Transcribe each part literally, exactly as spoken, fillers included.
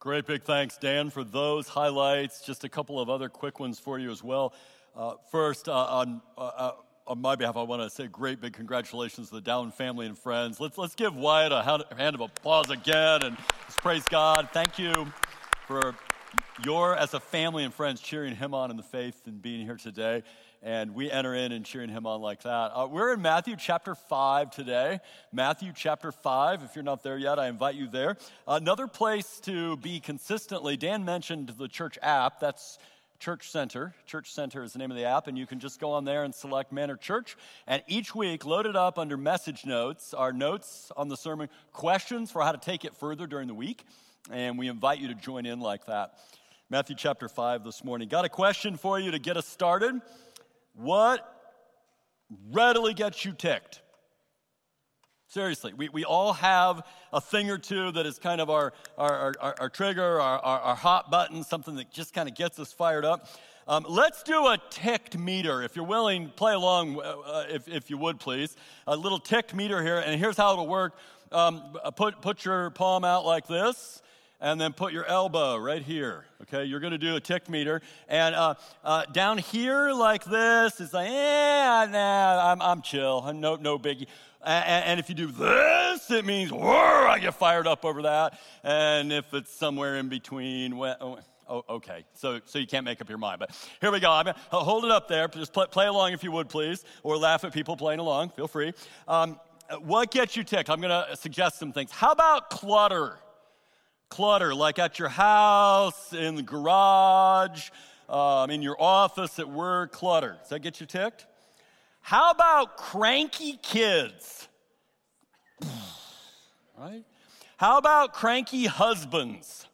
Great big thanks, Dan, for those highlights. Just a couple of other quick ones for you as well. Uh, first, uh, on, uh, on my behalf, I want to say great big congratulations to the Dowden family and friends. Let's let's give Wyatt a hand of applause again, and let's praise God. Thank you for your, as a family and friends, cheering him on in the faith and being here today. And we enter in and cheering him on like that. Uh, we're in Matthew chapter five today. Matthew chapter five. If you're not there yet, I invite you there. Another place to be consistently, Dan mentioned the church app. That's Church Center. Church Center is the name of the app, and you can just go on there and select Manor Church. And each week, loaded up under message notes, are notes on the sermon, questions for how to take it further during the week. And we invite you to join in like that. Matthew chapter five this morning. Got a question for you to get us started. What readily gets you ticked? Seriously, we, we all have a thing or two that is kind of our, our, our, our trigger, our, our, our hot button, something that just kind of gets us fired up. Um, let's do a ticked meter. If you're willing, play along, uh, if, if you would, please. A little ticked meter here, and here's how it'll work. Um, put, put your palm out like this. And then put your elbow right here, okay? You're going to do a tick meter. And uh, uh, down here like this, it's like, yeah, nah, I'm, I'm chill. I'm no, no biggie. And, and if you do this, it means, whoa, I get fired up over that. And if it's somewhere in between, well, oh, okay. So, so you can't make up your mind. But here we go. I'm gonna hold it up there. Just play, play along if you would, please. Or laugh at people playing along. Feel free. Um, what gets you ticked? I'm going to suggest some things. How about clutter? Clutter, like at your house, in the garage, um, in your office, at work, clutter. Does that get you ticked? How about cranky kids? Right? How about cranky husbands?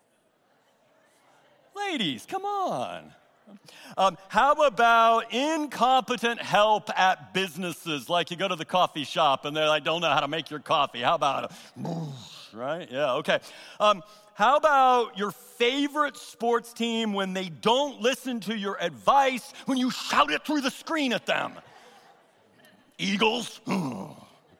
Ladies, come on. Um, how about incompetent help at businesses? Like you go to the coffee shop and they're like, don't know how to make your coffee. How about it? Right? Yeah, okay. Um, how about your favorite sports team when they don't listen to your advice when you shout it through the screen at them? Eagles? How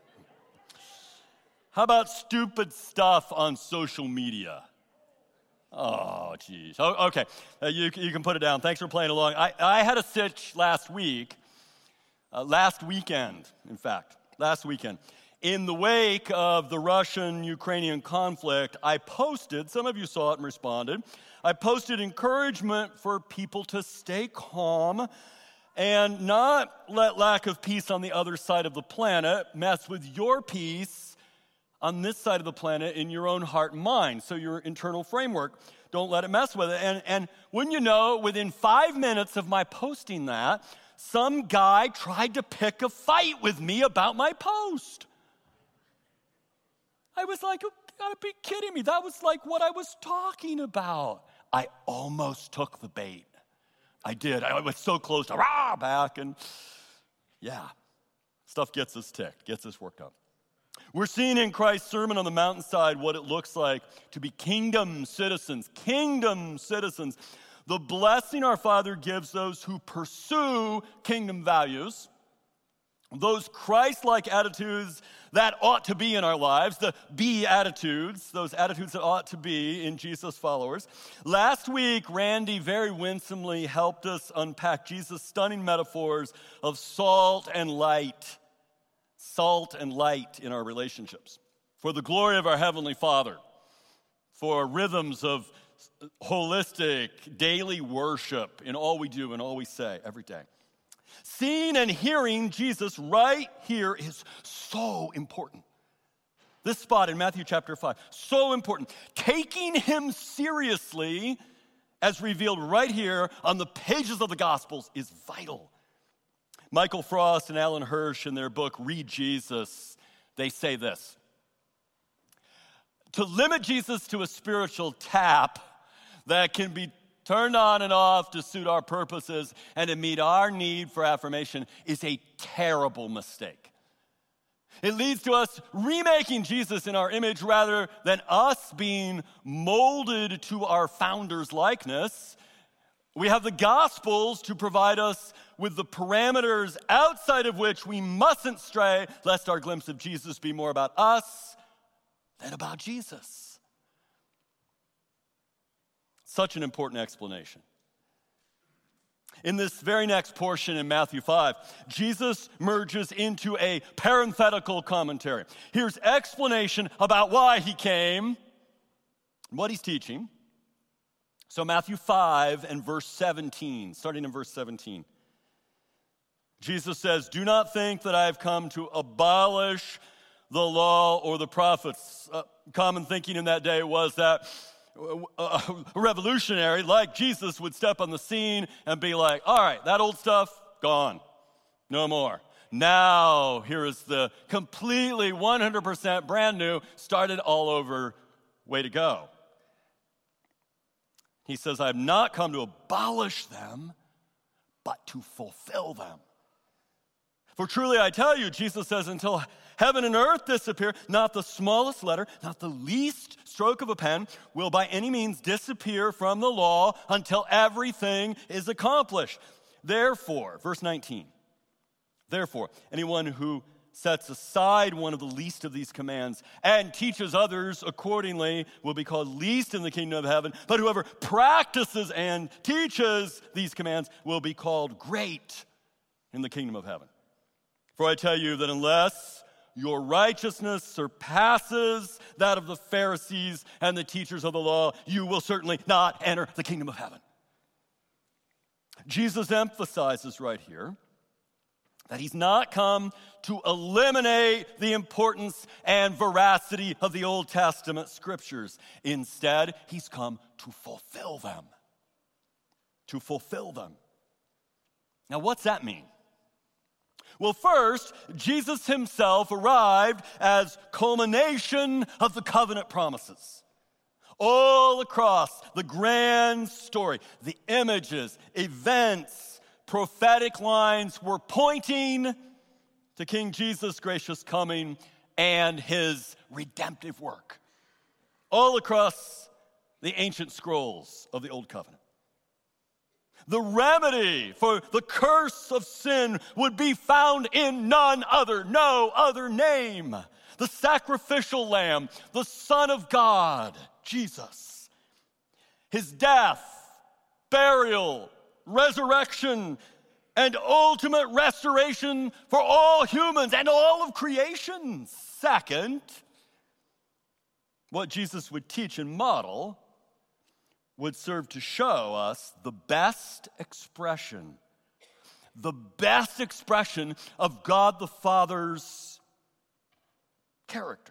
about stupid stuff on social media? Oh, geez. Oh, okay, uh, you, you can put it down. Thanks for playing along. I, I had a sitch last week, uh, last weekend, in fact, last weekend. In the wake of the Russian-Ukrainian conflict, I posted, some of you saw it and responded, I posted encouragement for people to stay calm and not let lack of peace on the other side of the planet mess with your peace on this side of the planet in your own heart and mind. So your internal framework, don't let it mess with it. And, and wouldn't you know, within five minutes of my posting that, some guy tried to pick a fight with me about my post. I was like, you gotta be kidding me. That was like what I was talking about. I almost took the bait. I did. I was so close to rah back, and yeah, stuff gets us ticked, gets us worked up. We're seeing in Christ's Sermon on the Mountainside what it looks like to be kingdom citizens, kingdom citizens. The blessing our Father gives those who pursue kingdom values, those Christ-like attitudes that ought to be in our lives, the be attitudes, those attitudes that ought to be in Jesus' followers. Last week, Randy very winsomely helped us unpack Jesus' stunning metaphors of salt and light, salt and light in our relationships, for the glory of our Heavenly Father, for rhythms of holistic daily worship in all we do and all we say every day. Seeing and hearing Jesus right here is so important. This spot in Matthew chapter five, so important. Taking him seriously, as revealed right here on the pages of the Gospels, is vital. Michael Frost and Alan Hirsch, in their book, Read Jesus, they say this: to limit Jesus to a spiritual tap that can be turned on and off to suit our purposes and to meet our need for affirmation is a terrible mistake. It leads to us remaking Jesus in our image rather than us being molded to our founder's likeness. We have the Gospels to provide us with the parameters outside of which we mustn't stray, lest our glimpse of Jesus be more about us than about Jesus. Such an important explanation. In this very next portion in Matthew five, Jesus merges into a parenthetical commentary. Here's explanation about why he came and what he's teaching. So Matthew five and verse seventeen, starting in verse seventeen. Jesus says, "Do not think that I have come to abolish the law or the prophets." Uh, common thinking in that day was that a revolutionary like Jesus would step on the scene and be like, all right, that old stuff, gone, no more. Now, here is the completely one hundred percent brand new, started all over, way to go. He says, I have not come to abolish them, but to fulfill them. For truly I tell you, Jesus says, until heaven and earth disappear, not the smallest letter, not the least stroke of a pen will by any means disappear from the law until everything is accomplished. Therefore, verse nineteen, therefore, anyone who sets aside one of the least of these commands and teaches others accordingly will be called least in the kingdom of heaven. But whoever practices and teaches these commands will be called great in the kingdom of heaven. For I tell you that unless your righteousness surpasses that of the Pharisees and the teachers of the law, you will certainly not enter the kingdom of heaven. Jesus emphasizes right here that he's not come to eliminate the importance and veracity of the Old Testament scriptures. Instead, he's come to fulfill them. To fulfill them. Now, what's that mean? Well, first, Jesus himself arrived as culmination of the covenant promises. All across the grand story, the images, events, prophetic lines were pointing to King Jesus' gracious coming and his redemptive work. All across the ancient scrolls of the Old Covenant. The remedy for the curse of sin would be found in none other, no other name. The sacrificial lamb, the Son of God, Jesus. His death, burial, resurrection, and ultimate restoration for all humans and all of creation. Second, what Jesus would teach and model would serve to show us the best expression, the best expression of God the Father's character.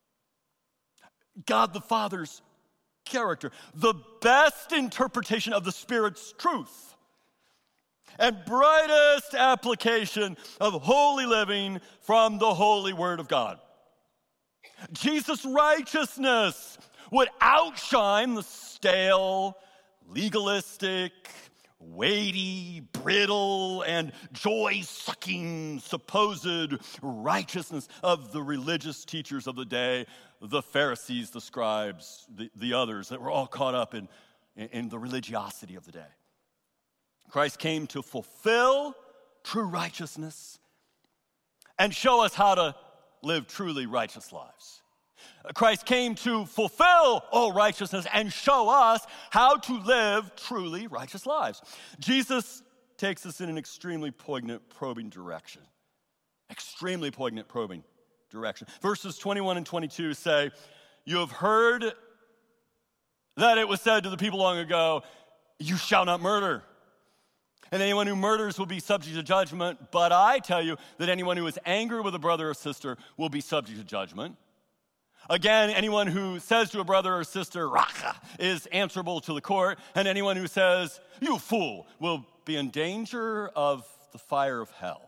God the Father's character, the best interpretation of the Spirit's truth, and brightest application of holy living from the holy Word of God. Jesus' righteousness would outshine the stale, legalistic, weighty, brittle, and joy-sucking supposed righteousness of the religious teachers of the day, the Pharisees, the scribes, the, the others that were all caught up in, in the religiosity of the day. Christ came to fulfill true righteousness and show us how to live truly righteous lives. Christ came to fulfill all righteousness and show us how to live truly righteous lives. Jesus takes us in an extremely poignant, probing direction. Extremely poignant, probing direction. Verses twenty-one and twenty-two say, you have heard that it was said to the people long ago, you shall not murder. And anyone who murders will be subject to judgment. But I tell you that anyone who is angry with a brother or sister will be subject to judgment. Again, anyone who says to a brother or sister, Racha, is answerable to the court. And anyone who says, you fool, will be in danger of the fire of hell.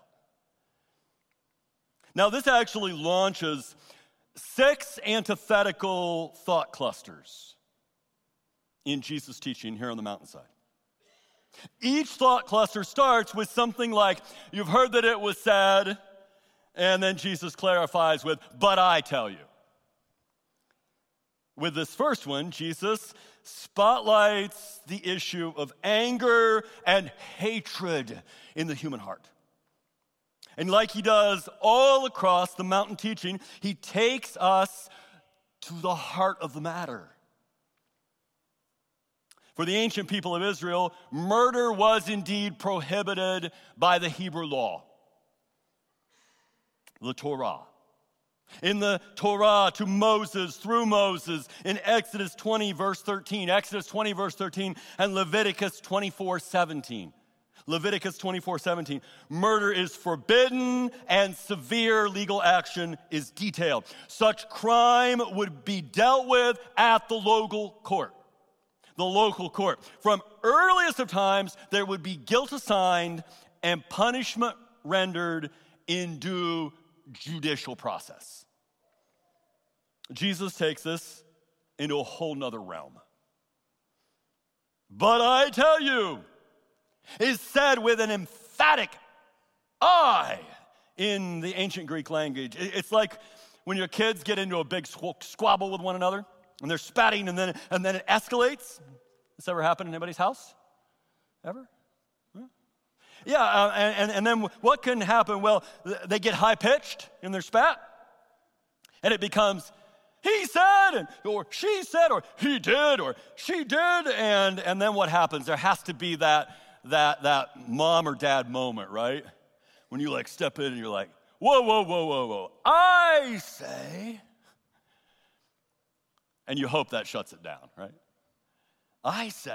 Now, this actually launches six antithetical thought clusters in Jesus' teaching here on the mountainside. Each thought cluster starts with something like, you've heard that it was said, and then Jesus clarifies with, but I tell you. With this first one, Jesus spotlights the issue of anger and hatred in the human heart. And like he does all across the mountain teaching, he takes us to the heart of the matter. For the ancient people of Israel, murder was indeed prohibited by the Hebrew law, the Torah. In the Torah to Moses, through Moses, in Exodus twenty, verse thirteen, Exodus twenty, verse thirteen, and Leviticus twenty-four, seventeen. Leviticus twenty-four, seventeen. Murder is forbidden and severe legal action is detailed. Such crime would be dealt with at the local court. The local court. From earliest of times, there would be guilt assigned and punishment rendered in due judicial process. Jesus takes this into a whole nother realm. But I tell you, is said with an emphatic I in the ancient Greek language. It's like when your kids get into a big squabble with one another and they're spatting and then, and then it escalates. This ever happened in anybody's house? Ever? Yeah, uh, and, and then what can happen? Well, they get high-pitched in their spat, and it becomes, he said, and, or she said, or he did, or she did, and, and then what happens? There has to be that, that, that mom or dad moment, right? When you like step in and you're like, whoa, whoa, whoa, whoa, whoa, I say, and you hope that shuts it down, right? I say.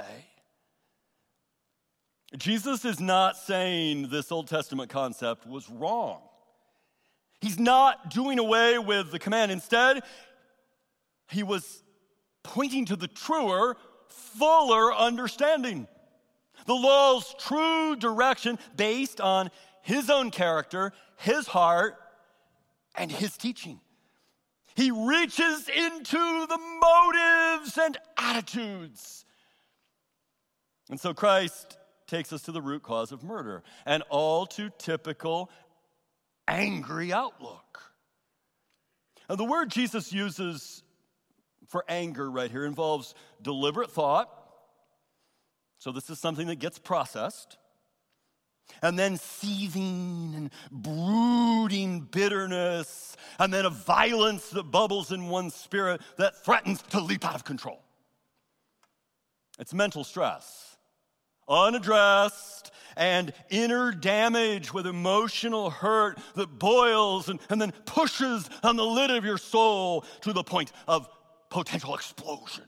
Jesus is not saying this Old Testament concept was wrong. He's not doing away with the command. Instead, he was pointing to the truer, fuller understanding. The law's true direction based on his own character, his heart, and his teaching. He reaches into the motives and attitudes. And so Christ takes us to the root cause of murder, an all too typical angry outlook. Now, the word Jesus uses for anger right here involves deliberate thought. So this is something that gets processed. And then seething and brooding bitterness, and then a violence that bubbles in one's spirit that threatens to leap out of control. It's mental stress. Unaddressed and inner damage with emotional hurt that boils and, and then pushes on the lid of your soul to the point of potential explosion.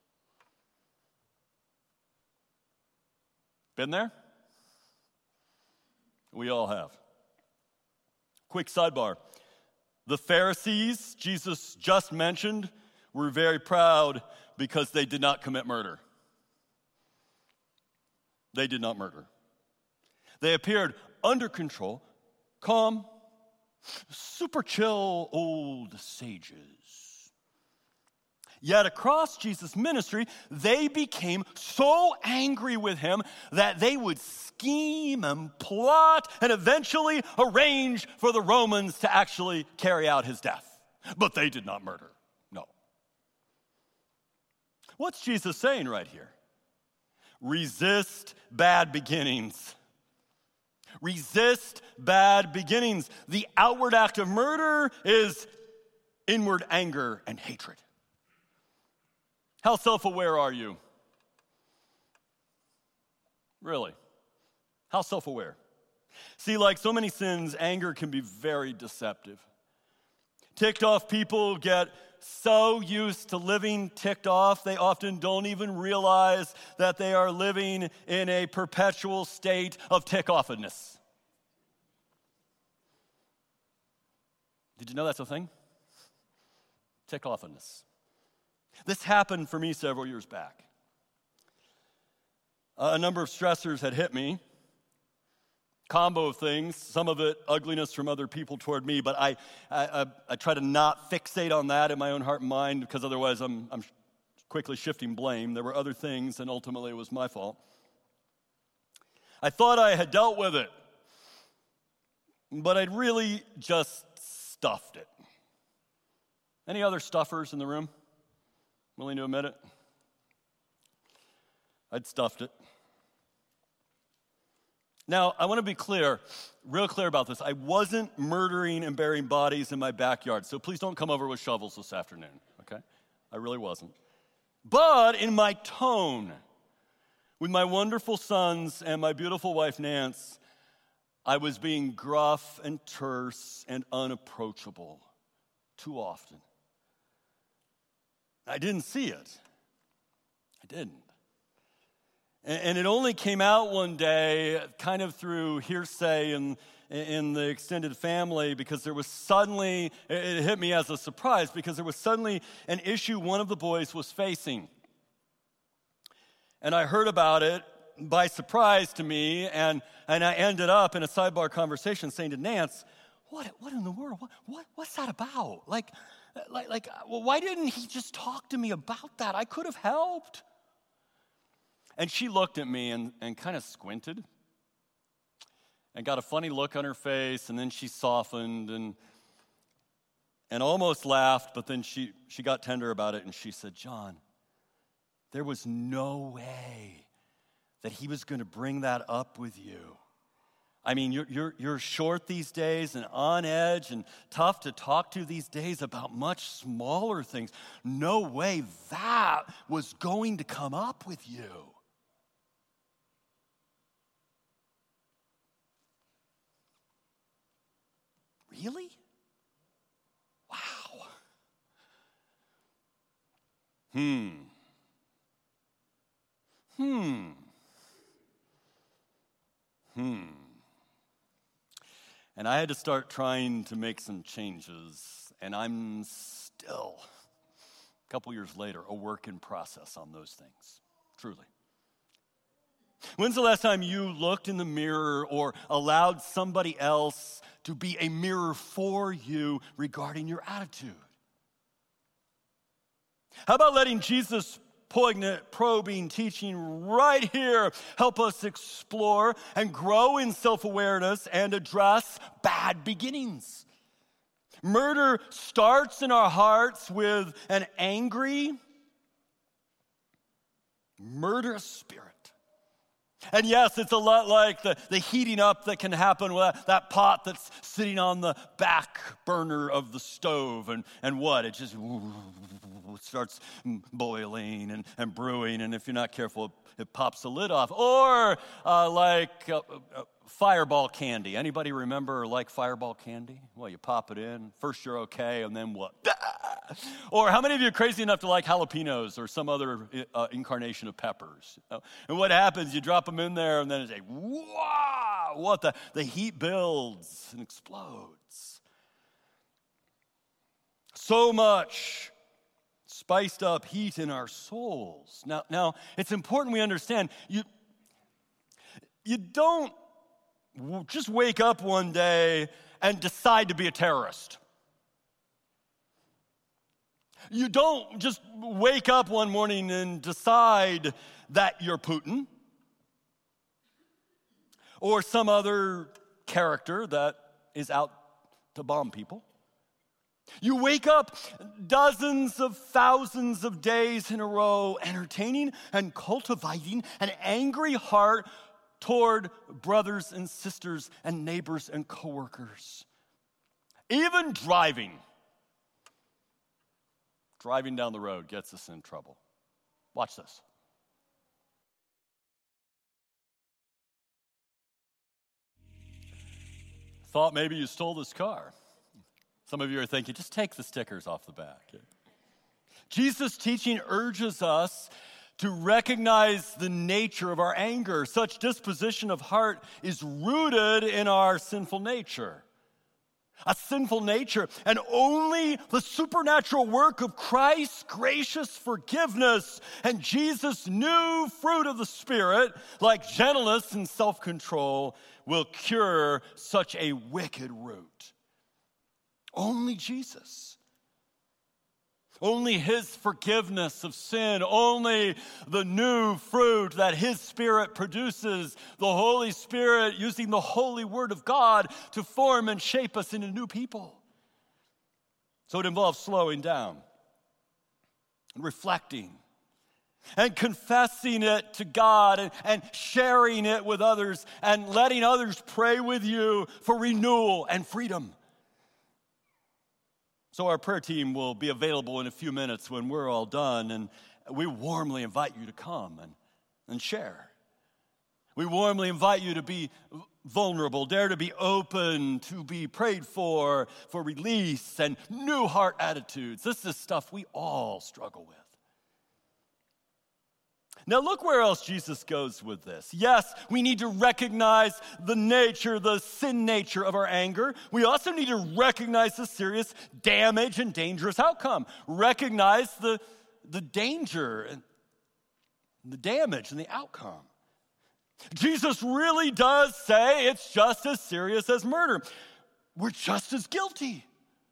Been there? We all have. Quick sidebar. The Pharisees, Jesus just mentioned, were very proud because they did not commit murder. They did not murder. They appeared under control, calm, super chill old sages. Yet across Jesus' ministry, they became so angry with him that they would scheme and plot and eventually arrange for the Romans to actually carry out his death. But they did not murder. No. What's Jesus saying right here? Resist bad beginnings. Resist bad beginnings. The outward act of murder is inward anger and hatred. How self-aware are you? Really? How self-aware? See, like so many sins, anger can be very deceptive. Ticked off people get so used to living ticked off, they often don't even realize that they are living in a perpetual state of tick-offedness. Did you know that's a thing? Tick-offedness. This happened for me several years back. Uh, a number of stressors had hit me. Combo of things, some of it ugliness from other people toward me, but I, I, I, I try to not fixate on that in my own heart and mind because otherwise I'm, I'm quickly shifting blame. There were other things, and ultimately it was my fault. I thought I had dealt with it, but I'd really just stuffed it. Any other stuffers in the room? Willing to admit it? I'd stuffed it. Now, I want to be clear, real clear about this. I wasn't murdering and burying bodies in my backyard, so please don't come over with shovels this afternoon, okay? I really wasn't. But in my tone, With my wonderful sons and my beautiful wife, Nance, I was being gruff and terse and unapproachable too often. I didn't see it. I didn't. And it only came out one day, kind of through hearsay in, in the extended family, because there was suddenly, it hit me as a surprise, because there was suddenly an issue one of the boys was facing. And I heard about it by surprise to me, and, and I ended up in a sidebar conversation saying to Nance, what, what in the world, what, what, what's that about? Like, like, like, well, why didn't he just talk to me about that? I could have helped. And she looked at me and, and kind of squinted and got a funny look on her face, and then she softened and and almost laughed, but then she, she got tender about it, and she said, John, there was no way that he was going to bring that up with you. I mean, you're, you're, you're short these days and on edge and tough to talk to these days about much smaller things. No way that was going to come up with you. Really? Wow. Hmm. Hmm. Hmm. And I had to start trying to make some changes, and I'm still, a couple years later, a work in process on those things, truly. When's the last time you looked in the mirror or allowed somebody else to be a mirror for you regarding your attitude? How about letting Jesus' poignant, probing teaching right here help us explore and grow in self-awareness and address bad beginnings? Murder starts in our hearts with an angry, murderous spirit. And yes, it's a lot like the, the heating up that can happen with that, that pot that's sitting on the back burner of the stove. And, and what? It just starts boiling and, and brewing. And if you're not careful, it, it pops the lid off. Or uh, like uh, uh, Fireball candy. Anybody remember or like Fireball candy? Well, you pop it in. First you're okay, and then what? Or how many of you are crazy enough to like jalapenos or some other uh, incarnation of peppers? You know? And what happens, you drop them in there, and then it's like, wow, what the? The heat builds and explodes. So much spiced up heat in our souls. Now, now it's important we understand, you, you don't just wake up one day and decide to be a terrorist. You don't just wake up one morning and decide that you're Putin or some other character that is out to bomb people. You wake up dozens of thousands of days in a row entertaining and cultivating an angry heart toward brothers and sisters and neighbors and coworkers. Even driving. Driving down the road gets us in trouble. Watch this. Thought maybe you stole this car. Some of you are thinking, just take the stickers off the back. Jesus' teaching urges us to recognize the nature of our anger. Such disposition of heart is rooted in our sinful nature. A sinful nature, and only the supernatural work of Christ's gracious forgiveness and Jesus' new fruit of the Spirit, like gentleness and self-control, will cure such a wicked root. Only Jesus. Only his forgiveness of sin, only the new fruit that his Spirit produces, the Holy Spirit using the holy word of God to form and shape us into new people. So it involves slowing down and reflecting and confessing it to God and, and sharing it with others and letting others pray with you for renewal and freedom. So our prayer team will be available in a few minutes when we're all done, and we warmly invite you to come and and share. We warmly invite you to be vulnerable, dare to be open, to be prayed for, for release and new heart attitudes. This is stuff we all struggle with. Now look where else Jesus goes with this. Yes, we need to recognize the nature, the sin nature of our anger. We also need to recognize the serious damage and dangerous outcome. Recognize the, the danger and the damage and the outcome. Jesus really does say it's just as serious as murder. We're just as guilty.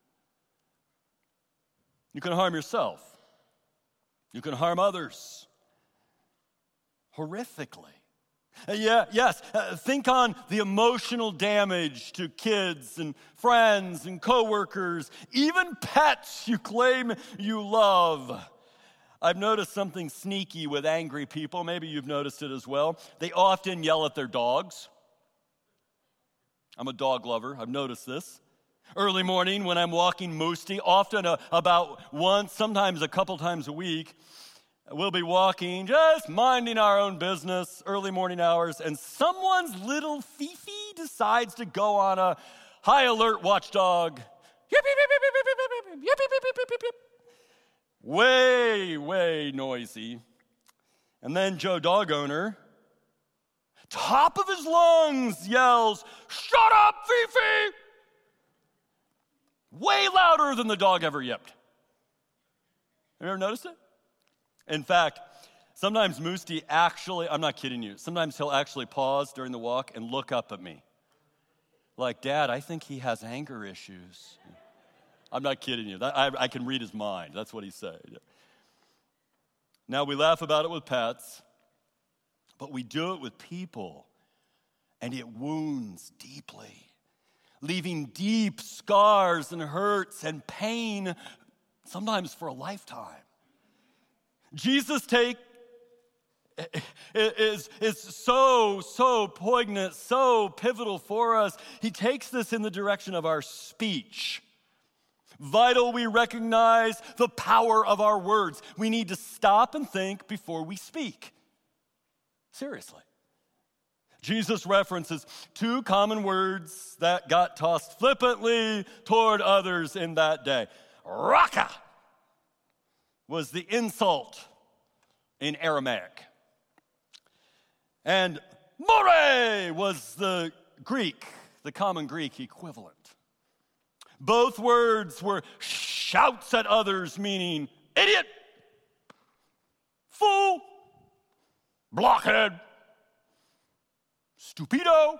You can harm yourself. You can harm others. Horrifically. Uh, yeah, yes, uh, think on the emotional damage to kids and friends and coworkers, even pets you claim you love. I've noticed something sneaky with angry people. Maybe you've noticed it as well. They often yell at their dogs. I'm a dog lover. I've noticed this. Early morning when I'm walking Moosty, often a, about once, sometimes a couple times a week, we'll be walking, just minding our own business, early morning hours, and someone's little Fifi decides to go on a high alert watchdog. Way, way noisy. And then Joe Dog Owner, top of his lungs, yells, "Shut up, Fifi!" Way louder than the dog ever yipped. Have you ever noticed it? In fact, sometimes Moosty actually, I'm not kidding you, sometimes he'll actually pause during the walk and look up at me. Like, "Dad, I think he has anger issues." I'm not kidding you. I, I can read his mind. That's what he said. Now, we laugh about it with pets, but we do it with people, and it wounds deeply, leaving deep scars and hurts and pain, sometimes for a lifetime. Jesus' take is, is so, so poignant, so pivotal for us. He takes this in the direction of our speech. Vital we recognize the power of our words. We need to stop and think before we speak. Seriously. Jesus references two common words that got tossed flippantly toward others in that day. Raka was the insult in Aramaic. And more was the Greek, the common Greek equivalent. Both words were shouts at others, meaning idiot, fool, blockhead, stupido.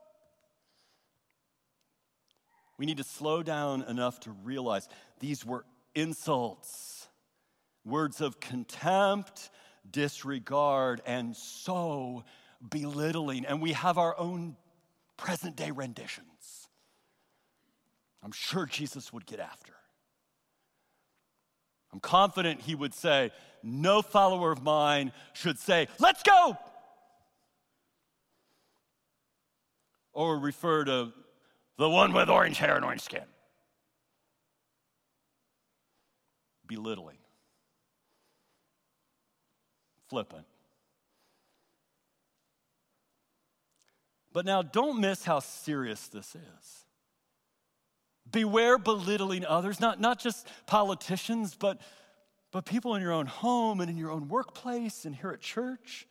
We need to slow down enough to realize these were insults, words of contempt, disregard, and so belittling. And we have our own present-day renditions. I'm sure Jesus would get after. I'm confident he would say, no follower of mine should say, "Let's go!" Or refer to the one with orange hair and orange skin. Belittling. Flippant. But now don't miss how serious this is. Beware belittling others, not, not just politicians, but, but people in your own home and in your own workplace and here at church.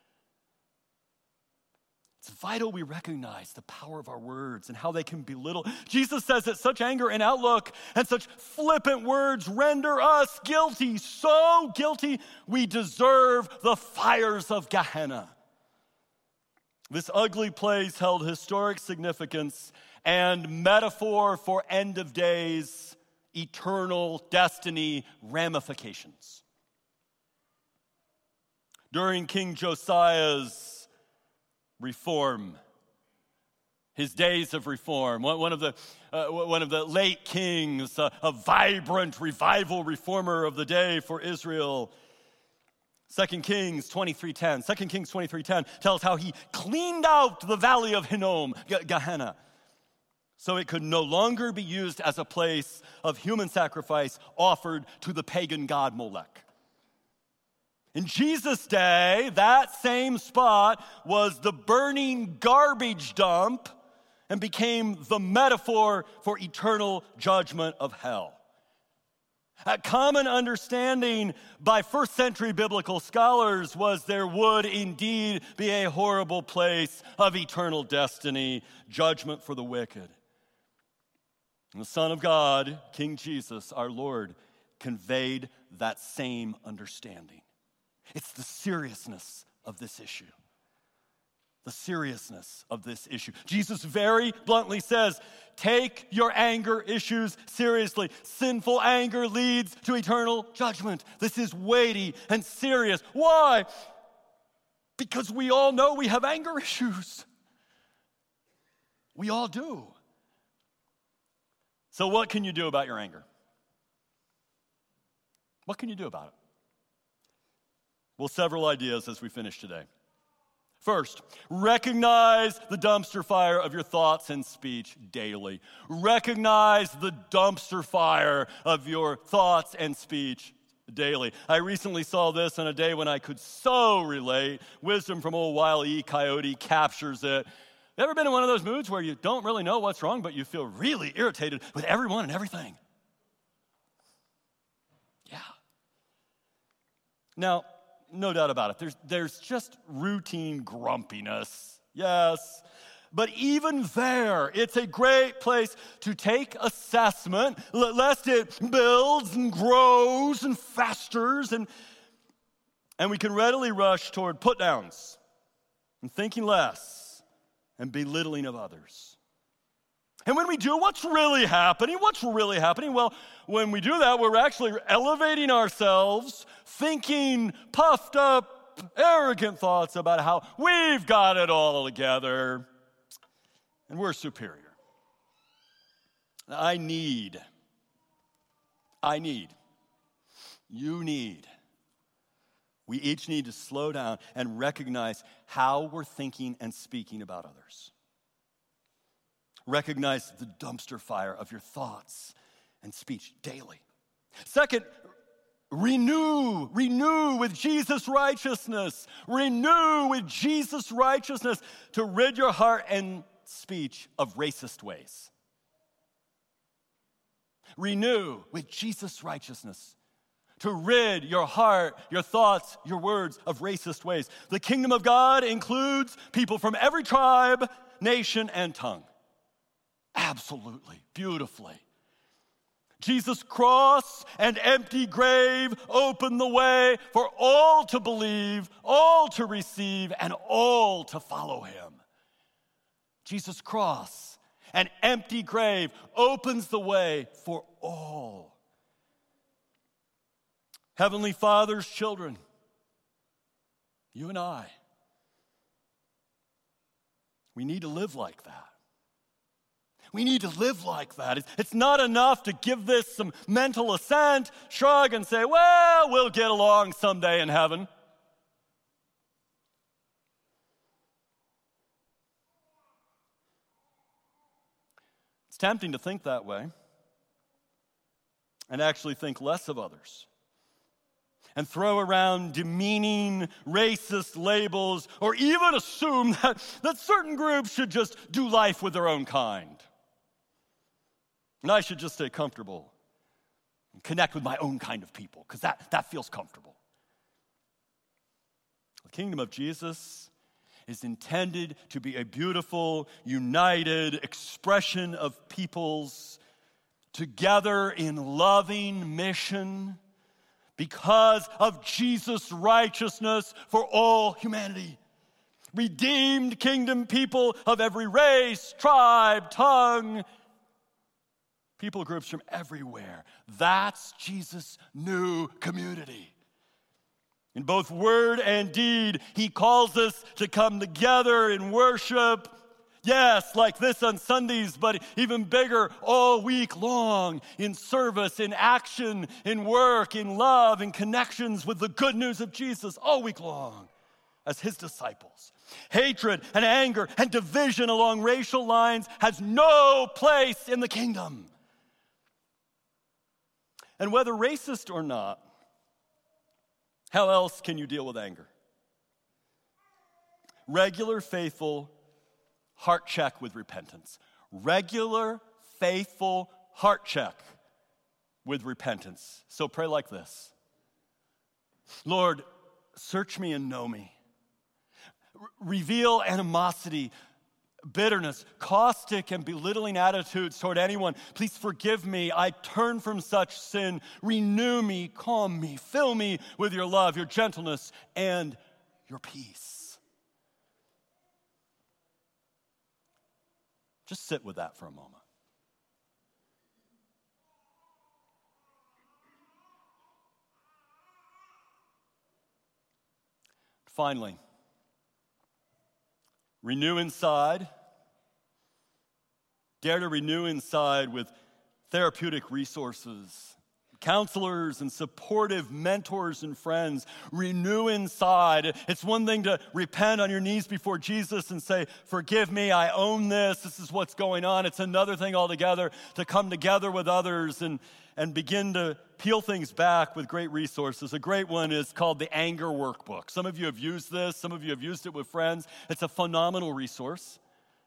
It's vital we recognize the power of our words and how they can belittle. Jesus says that such anger and outlook and such flippant words render us guilty, so guilty we deserve the fires of Gehenna. This ugly place held historic significance and metaphor for end of days, eternal destiny ramifications. During King Josiah's reform, his days of reform, one of the, uh, one of the late kings, uh, a vibrant revival reformer of the day for Israel, Second Kings twenty-three ten. Second Kings twenty-three ten tells how he cleaned out the valley of Hinnom, Gehenna, so it could no longer be used as a place of human sacrifice offered to the pagan god Molech. In Jesus' day, that same spot was the burning garbage dump and became the metaphor for eternal judgment of hell. A common understanding by first century biblical scholars was there would indeed be a horrible place of eternal destiny, judgment for the wicked. And the Son of God, King Jesus, our Lord, conveyed that same understanding. It's the seriousness of this issue. The seriousness of this issue. Jesus very bluntly says, take your anger issues seriously. Sinful anger leads to eternal judgment. This is weighty and serious. Why? Because we all know we have anger issues. We all do. So what can you do about your anger? What can you do about it? Well, several ideas as we finish today. First, recognize the dumpster fire of your thoughts and speech daily. Recognize the dumpster fire of your thoughts and speech daily. I recently saw this on a day when I could so relate. Wisdom from old Wile E. Coyote captures it. You ever been in one of those moods where you don't really know what's wrong, but you feel really irritated with everyone and everything? Yeah. Now, no doubt about it. There's, there's just routine grumpiness, yes. But even there, it's a great place to take assessment, lest it builds and grows and festers, and, and we can readily rush toward put-downs and thinking less and belittling of others. And when we do, what's really happening? What's really happening? Well, when we do that, we're actually elevating ourselves, thinking puffed up, arrogant thoughts about how we've got it all together and we're superior. I need, I need, you need, we each need to slow down and recognize how we're thinking and speaking about others. Recognize the dumpster fire of your thoughts and speech daily. Second, renew, renew with Jesus' righteousness. Renew with Jesus' righteousness to rid your heart and speech of racist ways. Renew with Jesus' righteousness to rid your heart, your thoughts, your words of racist ways. The kingdom of God includes people from every tribe, nation, and tongue. Absolutely, beautifully. Jesus' cross and empty grave opened the way for all to believe, all to receive, and all to follow him. Jesus' cross and empty grave opens the way for all. Heavenly Father's children, you and I, we need to live like that. We need to live like that. It's not enough to give this some mental assent, shrug, and say, well, we'll get along someday in heaven. It's tempting to think that way and actually think less of others and throw around demeaning, racist labels or even assume that, that certain groups should just do life with their own kind. And I should just stay comfortable and connect with my own kind of people because that, that feels comfortable. The kingdom of Jesus is intended to be a beautiful, united expression of peoples together in loving mission because of Jesus' righteousness for all humanity. Redeemed kingdom people of every race, tribe, tongue, people groups from everywhere. That's Jesus' new community. In both word and deed, he calls us to come together in worship. Yes, like this on Sundays, but even bigger all week long in service, in action, in work, in love, in connections with the good news of Jesus all week long as his disciples. Hatred and anger and division along racial lines has no place in the kingdom. And whether racist or not, How else can you deal with anger? Regular, faithful heart check with repentance. Regular, faithful heart check with repentance. So pray like this. Lord, search me and know me. R- reveal animosity, bitterness, caustic and belittling attitudes toward anyone. Please forgive me. I turn from such sin. Renew me, calm me, fill me with your love, your gentleness, and your peace. Just sit with that for a moment. Finally, renew inside. Dare to renew inside with therapeutic resources, counselors and supportive mentors and friends. Renew inside. It's one thing to repent on your knees before Jesus and say, forgive me, I own this, this is what's going on. It's another thing altogether to come together with others and, and begin to peel things back with great resources. A great one is called the Anger Workbook. Some of you have used this. Some of you have used it with friends. It's a phenomenal resource.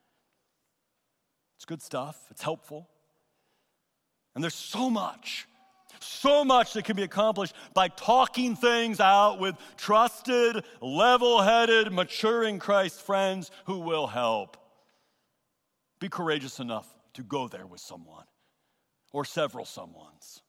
It's good stuff. It's helpful. And there's so much So much that can be accomplished by talking things out with trusted, level-headed, maturing Christ friends who will help. Be courageous enough to go there with someone or several someones.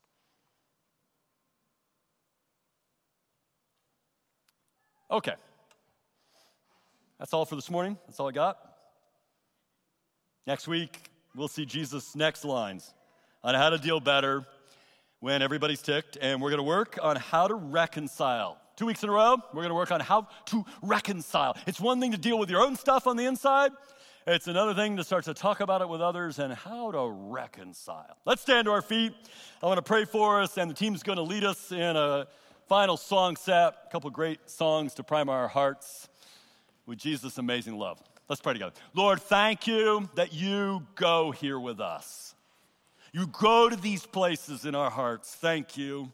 Okay. That's all for this morning. That's all I got. Next week, we'll see Jesus' next lines on how to deal better when everybody's ticked, and we're going to work on how to reconcile. Two weeks in a row, we're going to work on how to reconcile. It's one thing to deal with your own stuff on the inside. It's another thing to start to talk about it with others and how to reconcile. Let's stand to our feet. I want to pray for us, and the team's going to lead us in a final song set, a couple great songs to prime our hearts with Jesus' amazing love. Let's pray together. Lord, thank you that you go here with us. You go to these places in our hearts. Thank you.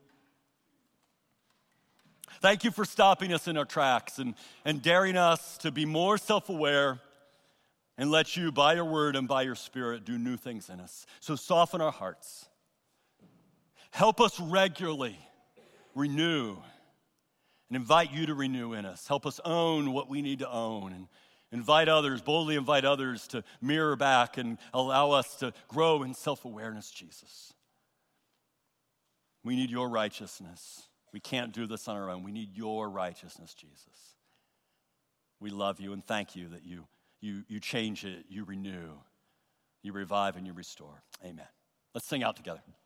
Thank you for stopping us in our tracks and, and daring us to be more self-aware and let you, by your word and by your spirit, do new things in us. So soften our hearts. Help us regularly renew and invite you to renew in us. Help us own what we need to own and invite others, boldly invite others to mirror back and allow us to grow in self-awareness, Jesus. We need your righteousness. We can't do this on our own. We need your righteousness, Jesus. We love you and thank you that you, you, you change it, you renew, you revive, and you restore. Amen. Let's sing out together.